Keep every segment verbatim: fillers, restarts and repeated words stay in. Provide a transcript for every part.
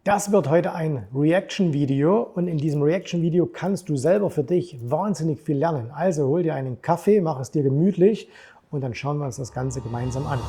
Das wird heute ein Reaction-Video und in diesem Reaction-Video kannst du selber für dich wahnsinnig viel lernen. Also hol dir einen Kaffee, mach es dir gemütlich und dann schauen wir uns das Ganze gemeinsam an.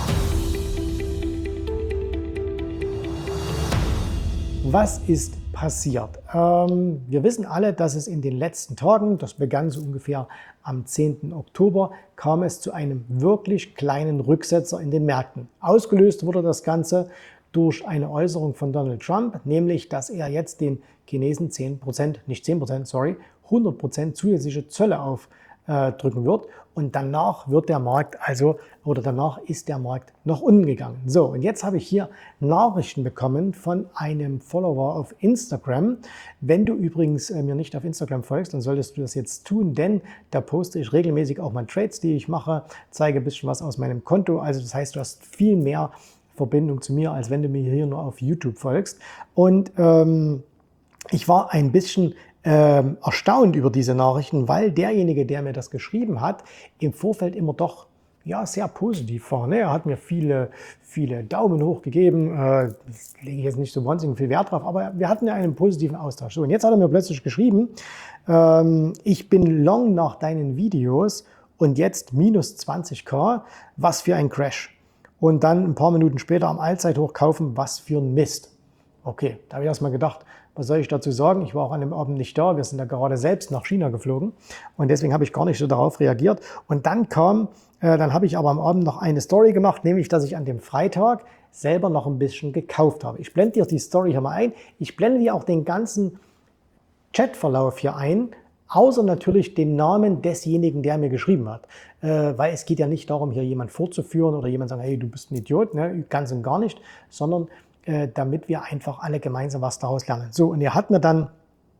Was ist passiert? Ähm, wir wissen alle, dass es in den letzten Tagen, das begann so ungefähr am zehnten Oktober, kam es zu einem wirklich kleinen Rücksetzer in den Märkten. Ausgelöst wurde das Ganze durch eine Äußerung von Donald Trump, nämlich, dass er jetzt den Chinesen zehn Prozent, nicht zehn Prozent, sorry, hundert Prozent zusätzliche Zölle aufdrücken wird. Und danach wird der Markt, also, oder danach ist der Markt nach unten gegangen. So, und jetzt habe ich hier Nachrichten bekommen von einem Follower auf Instagram. Wenn du übrigens äh, mir nicht auf Instagram folgst, dann solltest du das jetzt tun, denn da poste ich regelmäßig auch meine Trades, die ich mache, zeige ein bisschen was aus meinem Konto. Also das heißt, du hast viel mehr Verbindung zu mir, als wenn du mir hier nur auf YouTube folgst. Und ähm, ich war ein bisschen ähm, erstaunt über diese Nachrichten, weil derjenige, der mir das geschrieben hat, im Vorfeld immer doch ja, sehr positiv war. Ne? Er hat mir viele, viele Daumen hoch gegeben. Äh, das lege ich jetzt nicht so wahnsinnig viel Wert drauf, aber wir hatten ja einen positiven Austausch. So, und jetzt hat er mir plötzlich geschrieben, ähm, ich bin long nach deinen Videos und jetzt minus zwanzigtausend. Was für ein Crash. Und dann ein paar Minuten später am Allzeithoch kaufen, was für ein Mist. Okay, da habe ich erstmal gedacht, was soll ich dazu sagen? Ich war auch an dem Abend nicht da, wir sind ja gerade selbst nach China geflogen und deswegen habe ich gar nicht so darauf reagiert. Und dann kam, äh, dann habe ich aber am Abend noch eine Story gemacht, nämlich, dass ich an dem Freitag selber noch ein bisschen gekauft habe. Ich blende dir die Story hier mal ein, ich blende dir auch den ganzen Chatverlauf hier ein, außer natürlich den Namen desjenigen, der mir geschrieben hat. Äh, weil es geht ja nicht darum, hier jemand vorzuführen oder jemand sagen, hey, du bist ein Idiot, ne? Ganz und gar nicht, sondern äh, damit wir einfach alle gemeinsam was daraus lernen. So, und er hat mir dann,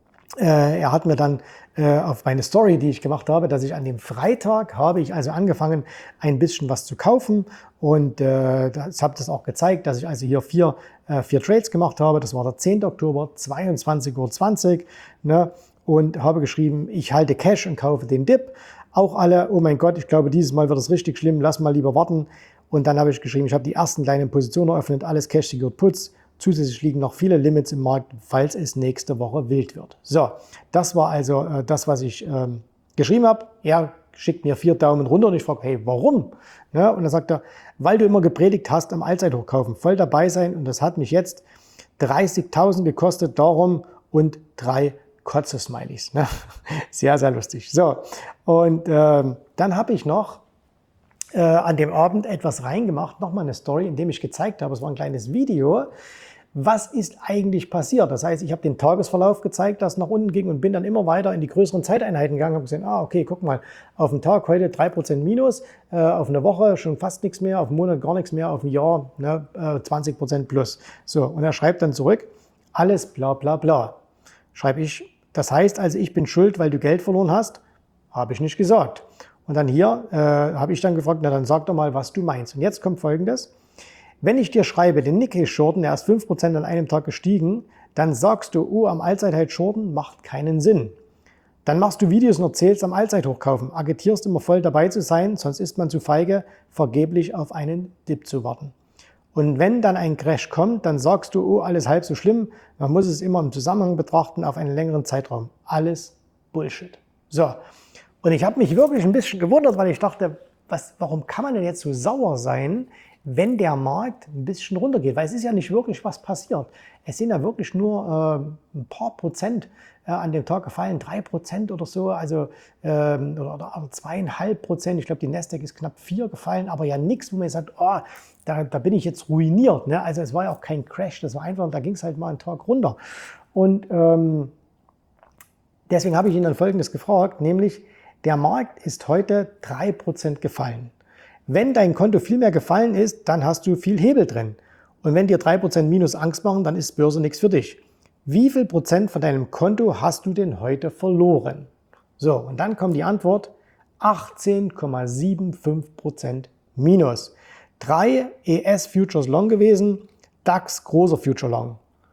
äh, er hat mir dann äh, auf meine Story, die ich gemacht habe, dass ich an dem Freitag habe ich also angefangen, ein bisschen was zu kaufen und äh, das habe das auch gezeigt, dass ich also hier vier, äh, vier Trades gemacht habe. Das war der zehnte Oktober, zweiundzwanzig Uhr zwanzig, ne? Und habe geschrieben, ich halte Cash und kaufe den Dip. Auch alle, oh mein Gott, ich glaube, dieses Mal wird es richtig schlimm, lass mal lieber warten. Und dann habe ich geschrieben, ich habe die ersten kleinen Positionen eröffnet, alles Cash Secured Puts. Zusätzlich liegen noch viele Limits im Markt, falls es nächste Woche wild wird. So, das war also äh, das, was ich ähm, geschrieben habe. Er schickt mir vier Daumen runter und ich frage, hey, warum? Ja, und dann sagt er, weil du immer gepredigt hast, am Allzeithoch kaufen, voll dabei sein. Und das hat mich jetzt dreißigtausend gekostet, darum und drei Kotze-Smileys. Ne? Sehr, sehr lustig. So, und ähm, dann habe ich noch äh, an dem Abend etwas reingemacht, nochmal eine Story, in dem ich gezeigt habe, es war ein kleines Video, was ist eigentlich passiert. Das heißt, ich habe den Tagesverlauf gezeigt, das nach unten ging und bin dann immer weiter in die größeren Zeiteinheiten gegangen und habe gesehen, ah, okay, guck mal, auf den Tag heute drei Prozent minus, äh, auf eine Woche schon fast nichts mehr, auf einen Monat gar nichts mehr, auf ein Jahr ne, äh, zwanzig Prozent plus. So, und er schreibt dann zurück, alles bla bla bla. Schreibe ich, das heißt also, ich bin schuld, weil du Geld verloren hast? Habe ich nicht gesagt. Und dann hier äh, habe ich dann gefragt, na dann sag doch mal, was du meinst. Und jetzt kommt Folgendes. Wenn ich dir schreibe, den Nikkei shorten, der ist fünf Prozent an einem Tag gestiegen, dann sagst du, oh, am Allzeithoch shorten macht keinen Sinn. Dann machst du Videos und erzählst am Allzeithoch kaufen, agitierst immer voll dabei zu sein, sonst ist man zu feige, vergeblich auf einen Dip zu warten. Und wenn dann ein Crash kommt, dann sagst du, oh, alles halb so schlimm. Man muss es immer im Zusammenhang betrachten auf einen längeren Zeitraum. Alles Bullshit. So, und ich habe mich wirklich ein bisschen gewundert, weil ich dachte, was, warum kann man denn jetzt so sauer sein, wenn der Markt ein bisschen runtergeht? Weil es ist ja nicht wirklich was passiert. Es sind ja wirklich nur äh, ein paar Prozent äh, an dem Tag gefallen, drei Prozent oder so, also ähm, oder, oder zweieinhalb Prozent. Ich glaube, die Nasdaq ist knapp vier gefallen, aber ja nichts, wo man sagt, oh, da, da bin ich jetzt ruiniert. Ne? Also es war ja auch kein Crash, das war einfach, da ging es halt mal einen Tag runter. Und ähm, deswegen habe ich ihn dann Folgendes gefragt, nämlich der Markt ist heute drei Prozent gefallen. Wenn dein Konto viel mehr gefallen ist, dann hast du viel Hebel drin. Und wenn dir drei Prozent minus Angst machen, dann ist Börse nichts für dich. Wie viel Prozent von deinem Konto hast du denn heute verloren? So, und dann kommt die Antwort, achtzehn Komma fünfundsiebzig Prozent minus. Drei E S Futures Long gewesen, DAX großer Future Long. Und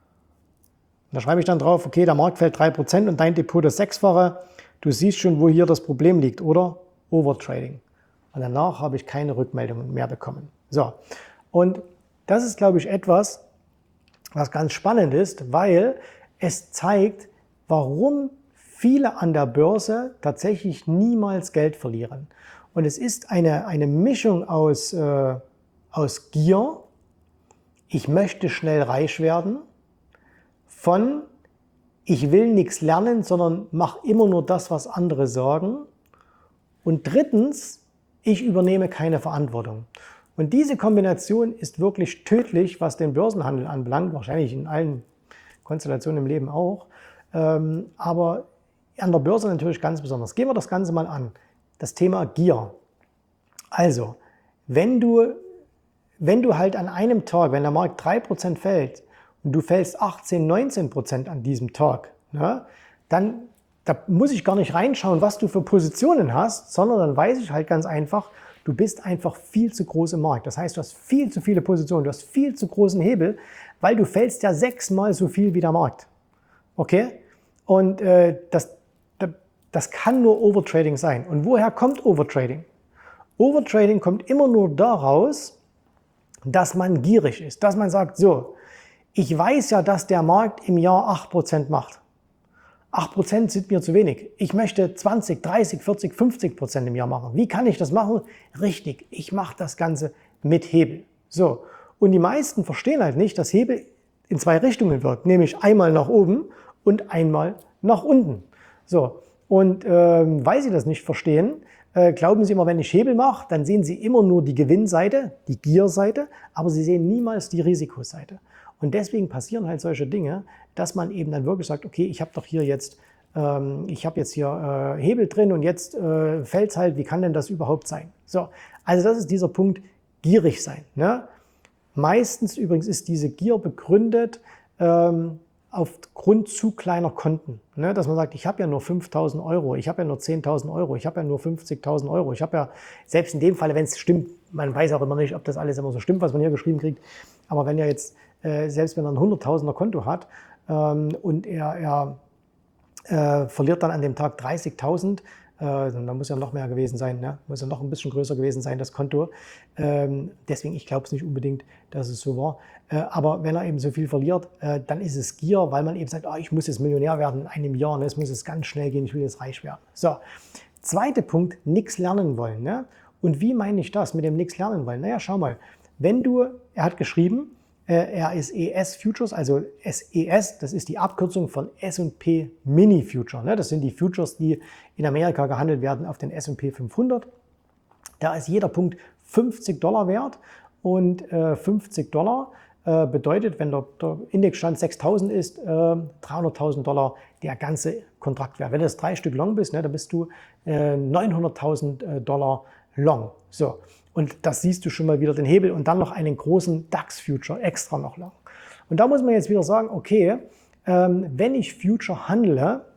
da schreibe ich dann drauf, okay, der Markt fällt drei Prozent und dein Depot das Sechsfache. Du siehst schon, wo hier das Problem liegt, oder? Overtrading. Und danach habe ich keine Rückmeldungen mehr bekommen. So, und das ist, glaube ich, etwas, was ganz spannend ist, weil es zeigt, warum viele an der Börse tatsächlich niemals Geld verlieren. Und es ist eine, eine Mischung aus, äh, aus Gier, ich möchte schnell reich werden, von ich will nichts lernen, sondern mache immer nur das, was andere sagen. Und drittens, ich übernehme keine Verantwortung. Und diese Kombination ist wirklich tödlich, was den Börsenhandel anbelangt, wahrscheinlich in allen Konstellationen im Leben auch. Ähm, aber an der Börse natürlich ganz besonders. Gehen wir das Ganze mal an. Das Thema Gier. Also, wenn du, wenn du halt an einem Tag, wenn der Markt drei Prozent fällt und du fällst achtzehn, neunzehn Prozent an diesem Tag, ne, dann da muss ich gar nicht reinschauen, was du für Positionen hast, sondern dann weiß ich halt ganz einfach, du bist einfach viel zu groß im Markt. Das heißt, du hast viel zu viele Positionen, du hast viel zu großen Hebel, weil du fällst ja sechsmal so viel wie der Markt. Okay? Und äh, das, das, das kann nur Overtrading sein. Und woher kommt Overtrading? Overtrading kommt immer nur daraus, dass man gierig ist, dass man sagt, so, ich weiß ja, dass der Markt im Jahr acht Prozent macht. acht Prozent sind mir zu wenig. Ich möchte zwanzig, dreißig, vierzig, fünfzig Prozent im Jahr machen. Wie kann ich das machen? Richtig, ich mache das Ganze mit Hebel. So. Und die meisten verstehen halt nicht, dass Hebel in zwei Richtungen wirkt, nämlich einmal nach oben und einmal nach unten. So. Und ähm, weil sie das nicht verstehen, äh, glauben sie immer, wenn ich Hebel mache, dann sehen sie immer nur die Gewinnseite, die Gierseite, aber sie sehen niemals die Risikoseite. Und deswegen passieren halt solche Dinge, dass man eben dann wirklich sagt, okay, ich habe doch hier jetzt, ähm, ich habe jetzt hier äh, Hebel drin und jetzt äh, fällt es halt, wie kann denn das überhaupt sein? So, also das ist dieser Punkt, gierig sein. Ne? Meistens übrigens ist diese Gier begründet ähm, aufgrund zu kleiner Konten. Ne? Dass man sagt, ich habe ja nur fünftausend Euro, ich habe ja nur zehntausend Euro, ich habe ja nur fünfzigtausend Euro. Ich habe ja, selbst in dem Fall, wenn es stimmt, man weiß auch immer nicht, ob das alles immer so stimmt, was man hier geschrieben kriegt, aber wenn ja jetzt Äh, selbst wenn er ein hunderttausender Konto hat ähm, und er, er äh, verliert dann an dem Tag dreißigtausend, äh, dann muss ja noch mehr gewesen sein, ne? Muss ja noch ein bisschen größer gewesen sein, das Konto. Ähm, deswegen, ich glaube es nicht unbedingt, dass es so war. Äh, aber wenn er eben so viel verliert, äh, dann ist es Gier, weil man eben sagt, oh, ich muss jetzt Millionär werden in einem Jahr, ne? Es muss jetzt ganz schnell gehen, ich will jetzt reich werden. So, zweiter Punkt, nichts lernen wollen. Ne? Und wie meine ich das mit dem nichts lernen wollen? Naja, schau mal, wenn du, er hat geschrieben, R S E S Futures, also S E S, das ist die Abkürzung von S und P Mini Future. Das sind die Futures, die in Amerika gehandelt werden auf den S und P fünfhundert. Da ist jeder Punkt fünfzig Dollar wert und fünfzig Dollar bedeutet, wenn der, der Indexstand sechstausend ist, dreihunderttausend Dollar der ganze Kontraktwert. Wenn du das drei Stück long bist, dann bist du neunhunderttausend Dollar long. So. Und das siehst du schon mal wieder den Hebel und dann noch einen großen DAX-Future extra noch lang. Und da muss man jetzt wieder sagen, okay, ähm, wenn ich Future handle,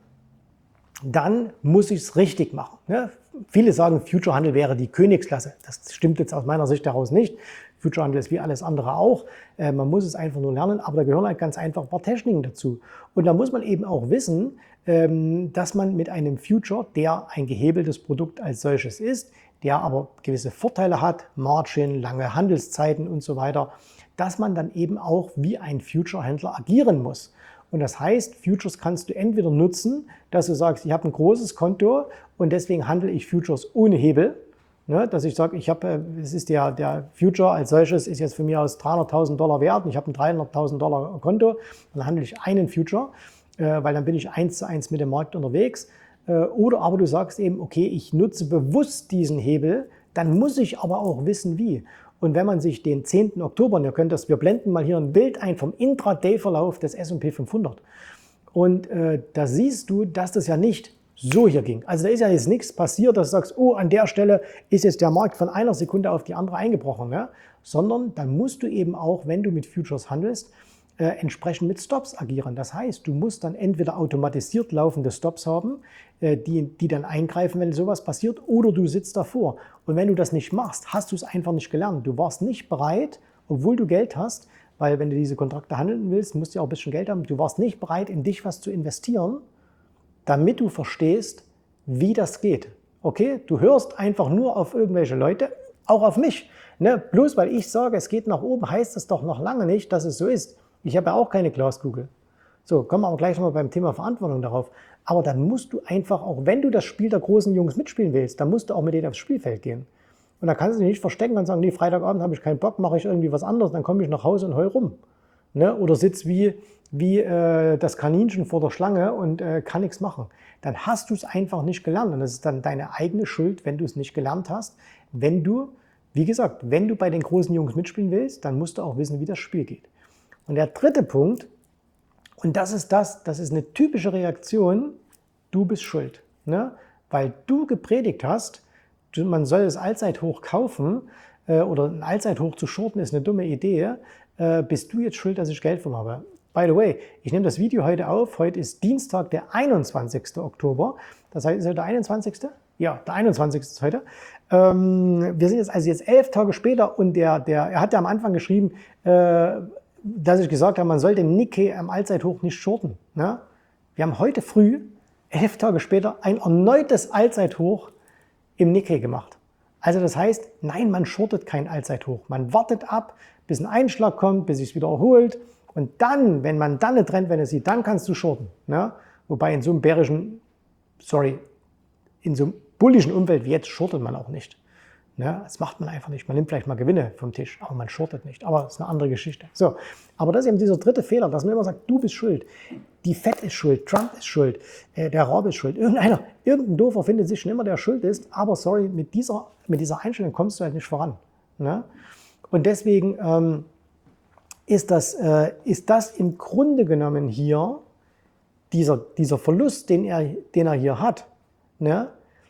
dann muss ich es richtig machen. Ne? Viele sagen, Future-Handel wäre die Königsklasse. Das stimmt jetzt aus meiner Sicht heraus nicht. Future-Handel ist wie alles andere auch. Äh, man muss es einfach nur lernen, aber da gehören halt ganz einfach ein paar Techniken dazu. Und da muss man eben auch wissen, ähm, dass man mit einem Future, der ein gehebeltes Produkt als solches ist, der aber gewisse Vorteile hat, Margin, lange Handelszeiten und so weiter, dass man dann eben auch wie ein Future-Händler agieren muss. Und das heißt, Futures kannst du entweder nutzen, dass du sagst, ich habe ein großes Konto und deswegen handle ich Futures ohne Hebel. Ne, dass ich sage, ich habe, es ist der, der Future als solches ist jetzt für mich aus dreihunderttausend Dollar wert und ich habe ein dreihunderttausend Dollar Konto, dann handle ich einen Future, äh, weil dann bin ich eins zu eins mit dem Markt unterwegs. Oder aber du sagst eben, okay, ich nutze bewusst diesen Hebel, dann muss ich aber auch wissen, wie. Und wenn man sich den zehnten Oktober, und ihr könnt das, wir blenden mal hier ein Bild ein vom Intraday-Verlauf des S und P fünfhundert. Und äh, da siehst du, dass das ja nicht so hier ging. Also da ist ja jetzt nichts passiert, dass du sagst, oh, an der Stelle ist jetzt der Markt von einer Sekunde auf die andere eingebrochen. Ne? Sondern dann musst du eben auch, wenn du mit Futures handelst, Äh, entsprechend mit Stops agieren. Das heißt, du musst dann entweder automatisiert laufende Stops haben, äh, die, die dann eingreifen, wenn sowas passiert, oder du sitzt davor. Und wenn du das nicht machst, hast du es einfach nicht gelernt. Du warst nicht bereit, obwohl du Geld hast, weil wenn du diese Kontrakte handeln willst, musst du ja auch ein bisschen Geld haben. Du warst nicht bereit, in dich was zu investieren, damit du verstehst, wie das geht. Okay? Du hörst einfach nur auf irgendwelche Leute, auch auf mich. Ne? Bloß weil ich sage, es geht nach oben, heißt das doch noch lange nicht, dass es so ist. Ich habe ja auch keine Glaskugel. So, kommen wir aber gleich nochmal beim Thema Verantwortung darauf. Aber dann musst du einfach, auch wenn du das Spiel der großen Jungs mitspielen willst, dann musst du auch mit denen aufs Spielfeld gehen. Und da kannst du dich nicht verstecken und sagen, nee, Freitagabend habe ich keinen Bock, mache ich irgendwie was anderes, dann komme ich nach Hause und heul rum. Ne? Oder sitz wie, wie äh, das Kaninchen vor der Schlange und äh, kann nichts machen. Dann hast du es einfach nicht gelernt. Und das ist dann deine eigene Schuld, wenn du es nicht gelernt hast. Wenn du, wie gesagt, wenn du bei den großen Jungs mitspielen willst, dann musst du auch wissen, wie das Spiel geht. Und der dritte Punkt, und das ist das, das ist eine typische Reaktion, du bist schuld. Ne? Weil du gepredigt hast, man soll das Allzeithoch kaufen äh, oder ein Allzeithoch zu shorten ist eine dumme Idee, äh, bist du jetzt schuld, dass ich Geld verloren habe. By the way, ich nehme das Video heute auf, heute ist Dienstag, der einundzwanzigste Oktober, das heißt, ist heute der einundzwanzigste? Ja, der einundzwanzigste ist heute. Ähm, wir sind jetzt also jetzt elf Tage später und der, der, er hat ja am Anfang geschrieben, äh, dass ich gesagt habe, man soll den Nikkei am Allzeithoch nicht shorten. Ne? Wir haben heute früh, elf Tage später, ein erneutes Allzeithoch im Nikkei gemacht. Also das heißt, nein, man shortet kein Allzeithoch. Man wartet ab, bis ein Einschlag kommt, bis es sich wieder erholt. Und dann, wenn man dann eine Trendwende sieht, dann kannst du shorten. Ne? Wobei in so einem bärischen, sorry, in so einem bullischen Umfeld wie jetzt shortet man auch nicht. Ne? Das macht man einfach nicht. Man nimmt vielleicht mal Gewinne vom Tisch, aber man shortet nicht. Aber das ist eine andere Geschichte. So, aber das ist eben dieser dritte Fehler, dass man immer sagt, du bist schuld. Die Fed ist schuld, Trump ist schuld, äh, der Rabe ist schuld. Irgendeiner, irgendein Doofer findet sich schon immer, der schuld ist. Aber sorry, mit dieser, mit dieser Einstellung kommst du halt nicht voran. Ne? Und deswegen ähm, ist, das, äh, ist das im Grunde genommen hier, dieser, dieser Verlust, den er, den er hier hat, ne?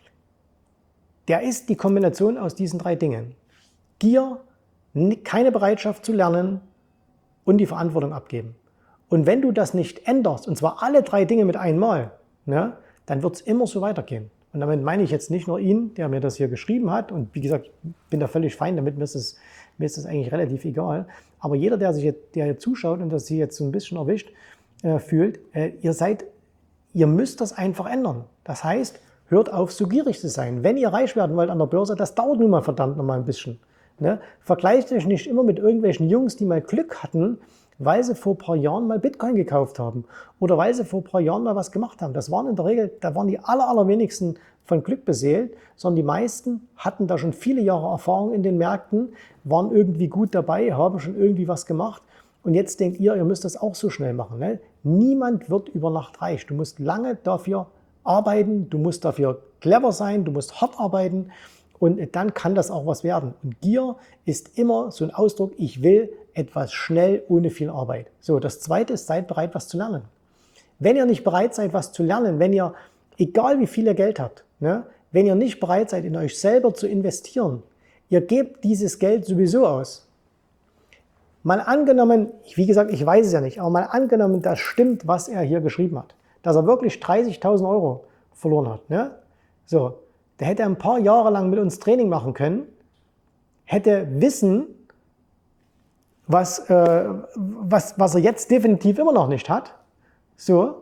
Der ist die Kombination aus diesen drei Dingen. Gier, keine Bereitschaft zu lernen und die Verantwortung abgeben. Und wenn du das nicht änderst, und zwar alle drei Dinge mit einmal, ne, dann wird es immer so weitergehen. Und damit meine ich jetzt nicht nur ihn, der mir das hier geschrieben hat. Und wie gesagt, ich bin da völlig fein damit, mir ist es, mir ist es eigentlich relativ egal. Aber jeder, der sich jetzt, der hier zuschaut und das sich jetzt so ein bisschen erwischt äh, fühlt, äh, ihr seid, ihr müsst das einfach ändern. Das heißt, hört auf, so gierig zu sein. Wenn ihr reich werden wollt an der Börse, das dauert nun mal verdammt noch mal ein bisschen. Ne? Vergleicht euch nicht immer mit irgendwelchen Jungs, die mal Glück hatten, weil sie vor ein paar Jahren mal Bitcoin gekauft haben oder weil sie vor ein paar Jahren mal was gemacht haben. Das waren in der Regel, da waren die aller, allerwenigsten von Glück beseelt, sondern die meisten hatten da schon viele Jahre Erfahrung in den Märkten, waren irgendwie gut dabei, haben schon irgendwie was gemacht. Und jetzt denkt ihr, ihr müsst das auch so schnell machen. Ne? Niemand wird über Nacht reich. Du musst lange dafür arbeiten, du musst dafür clever sein, du musst hart arbeiten und dann kann das auch was werden. Und Gier ist immer so ein Ausdruck, ich will etwas schnell, ohne viel Arbeit. So, das Zweite ist, seid bereit, was zu lernen. Wenn ihr nicht bereit seid, was zu lernen, wenn ihr, egal wie viel ihr Geld habt, ne, wenn ihr nicht bereit seid, in euch selber zu investieren, ihr gebt dieses Geld sowieso aus. Mal angenommen, wie gesagt, ich weiß es ja nicht, aber mal angenommen, das stimmt, was er hier geschrieben hat, dass er wirklich dreißigtausend Euro verloren hat. Ne? So, der hätte ein paar Jahre lang mit uns Training machen können, hätte Wissen, was, äh, was, was er jetzt definitiv immer noch nicht hat. So.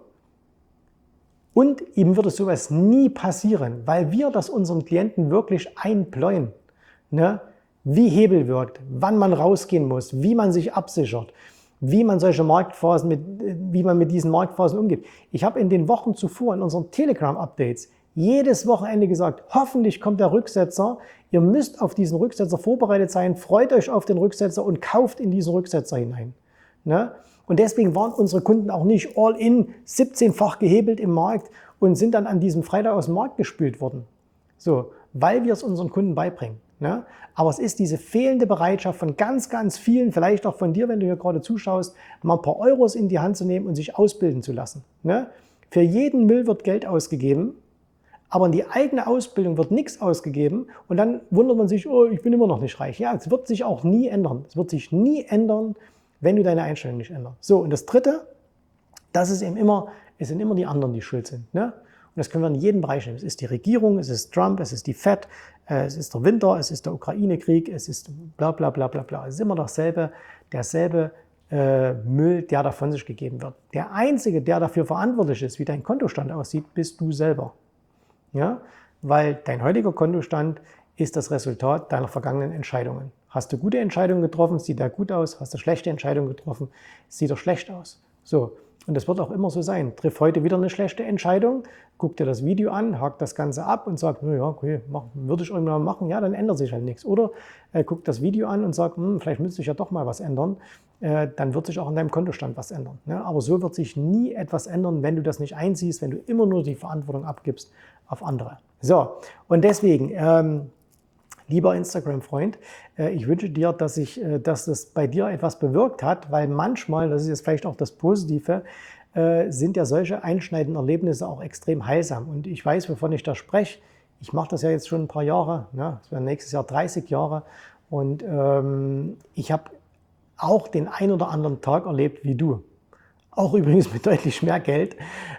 Und ihm würde sowas nie passieren, weil wir das unseren Klienten wirklich einpläuen. Ne? Wie Hebel wirkt, wann man rausgehen muss, wie man sich absichert, wie man solche Marktphasen, mit, wie man mit diesen Marktphasen umgeht. Ich habe in den Wochen zuvor in unseren Telegram-Updates jedes Wochenende gesagt, hoffentlich kommt der Rücksetzer. Ihr müsst auf diesen Rücksetzer vorbereitet sein, freut euch auf den Rücksetzer und kauft in diesen Rücksetzer hinein. Ne? Und deswegen waren unsere Kunden auch nicht all in, siebzehnfach gehebelt im Markt und sind dann an diesem Freitag aus dem Markt gespült worden. So, weil wir es unseren Kunden beibringen. Ne? Aber es ist diese fehlende Bereitschaft von ganz, ganz vielen, vielleicht auch von dir, wenn du hier gerade zuschaust, mal ein paar Euros in die Hand zu nehmen und sich ausbilden zu lassen. Ne? Für jeden Müll wird Geld ausgegeben, aber in die eigene Ausbildung wird nichts ausgegeben und dann wundert man sich, oh, ich bin immer noch nicht reich. Ja, es wird sich auch nie ändern. Es wird sich nie ändern, wenn du deine Einstellung nicht änderst. So, und das Dritte, das ist eben immer, es sind immer die anderen, die schuld sind. Ne? Und das können wir in jedem Bereich nehmen. Es ist die Regierung, es ist Trump, es ist die Fed, es ist der Winter, es ist der Ukraine-Krieg, es ist bla bla bla bla bla. Es ist immer dasselbe, derselbe äh, Müll, der da von sich gegeben wird. Der Einzige, der dafür verantwortlich ist, wie dein Kontostand aussieht, bist du selber. Ja? Weil dein heutiger Kontostand ist das Resultat deiner vergangenen Entscheidungen. Hast du gute Entscheidungen getroffen, sieht er gut aus. Hast du schlechte Entscheidungen getroffen, sieht er schlecht aus. So, und das wird auch immer so sein. Triff heute wieder eine schlechte Entscheidung, guck dir das Video an, hakt das Ganze ab und sag, ja, okay, mach, würde ich irgendwann machen, ja, dann ändert sich halt nichts. Oder äh, guck das Video an und sag, hm, vielleicht müsste ich ja doch mal was ändern. Äh, dann wird sich auch an deinem Kontostand was ändern. Ne? Aber so wird sich nie etwas ändern, wenn du das nicht einsiehst, wenn du immer nur die Verantwortung abgibst auf andere. So, und deswegen, ähm, lieber Instagram-Freund, ich wünsche dir, dass, ich, dass das bei dir etwas bewirkt hat, weil manchmal, das ist jetzt vielleicht auch das Positive, sind ja solche einschneidenden Erlebnisse auch extrem heilsam. Und ich weiß, wovon ich da spreche. Ich mache das ja jetzt schon ein paar Jahre, ne? Das wäre nächstes Jahr dreißig Jahre. Und ähm, ich habe auch den ein oder anderen Tag erlebt wie du. Auch übrigens mit deutlich mehr Geld.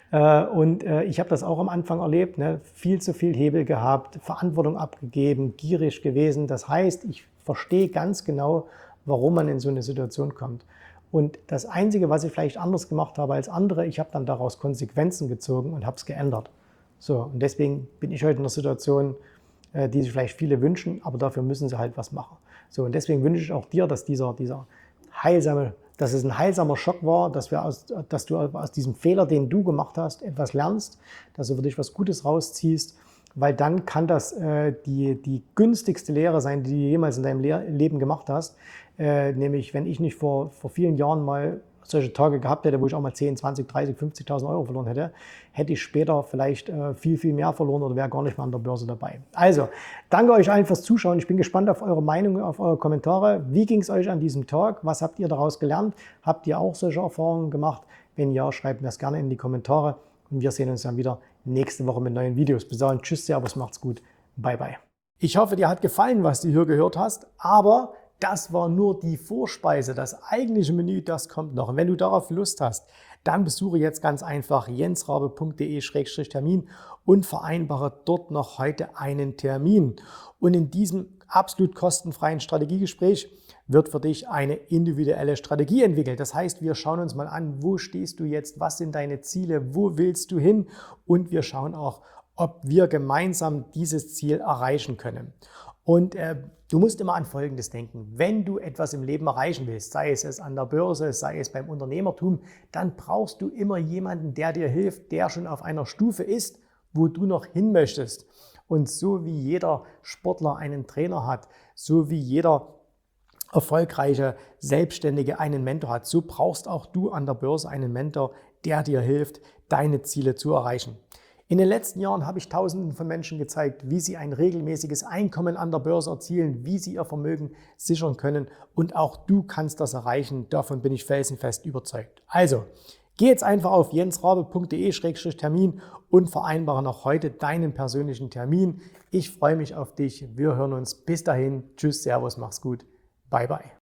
Und ich habe das auch am Anfang erlebt, ne? Viel zu viel Hebel gehabt, Verantwortung abgegeben, gierig gewesen. Das heißt, ich verstehe ganz genau, warum man in so eine Situation kommt. Und das Einzige, was ich vielleicht anders gemacht habe als andere, ich habe dann daraus Konsequenzen gezogen und habe es geändert. So, und deswegen bin ich heute in einer Situation, die sich vielleicht viele wünschen, aber dafür müssen sie halt was machen. So, und deswegen wünsche ich auch dir, dass dieser, dieser heilsame dass es ein heilsamer Schock war, dass, wir aus, dass du aus diesem Fehler, den du gemacht hast, etwas lernst, dass du für dich was Gutes rausziehst, weil dann kann das äh, die, die günstigste Lehre sein, die du jemals in deinem Le Leben gemacht hast. Äh, nämlich, wenn ich nicht vor, vor vielen Jahren mal solche Tage gehabt hätte, wo ich auch mal zehn, zwanzig, dreißig, fünfzigtausend Euro verloren hätte, hätte ich später vielleicht äh, viel, viel mehr verloren oder wäre gar nicht mehr an der Börse dabei. Also, danke euch allen fürs Zuschauen. Ich bin gespannt auf eure Meinung, auf eure Kommentare. Wie ging es euch an diesem Tag? Was habt ihr daraus gelernt? Habt ihr auch solche Erfahrungen gemacht? Wenn ja, schreibt mir das gerne in die Kommentare. Und wir sehen uns dann wieder nächste Woche mit neuen Videos. Bis dahin, tschüss, servus, macht's gut. Bye, bye. Ich hoffe, dir hat gefallen, was du hier gehört hast, aber das war nur die Vorspeise. Das eigentliche Menü, das kommt noch. Und wenn du darauf Lust hast, dann besuche jetzt ganz einfach jensrabe punkt de Schrägstrich Termin und vereinbare dort noch heute einen Termin. Und in diesem absolut kostenfreien Strategiegespräch wird für dich eine individuelle Strategie entwickelt. Das heißt, wir schauen uns mal an, wo stehst du jetzt, was sind deine Ziele, wo willst du hin, und wir schauen auch, ob wir gemeinsam dieses Ziel erreichen können. Und äh, du musst immer an Folgendes denken: Wenn du etwas im Leben erreichen willst, sei es, es an der Börse, sei es beim Unternehmertum, dann brauchst du immer jemanden, der dir hilft, der schon auf einer Stufe ist, wo du noch hin möchtest. Und so wie jeder Sportler einen Trainer hat, so wie jeder erfolgreiche Selbstständige einen Mentor hat, so brauchst auch du an der Börse einen Mentor, der dir hilft, deine Ziele zu erreichen. In den letzten Jahren habe ich Tausenden von Menschen gezeigt, wie sie ein regelmäßiges Einkommen an der Börse erzielen, wie sie ihr Vermögen sichern können, und auch du kannst das erreichen. Davon bin ich felsenfest überzeugt. Also, geh jetzt einfach auf jensrabe punkt de Schrägstrich Termin und vereinbare noch heute deinen persönlichen Termin. Ich freue mich auf dich. Wir hören uns. Bis dahin. Tschüss, servus, mach's gut. Bye, bye.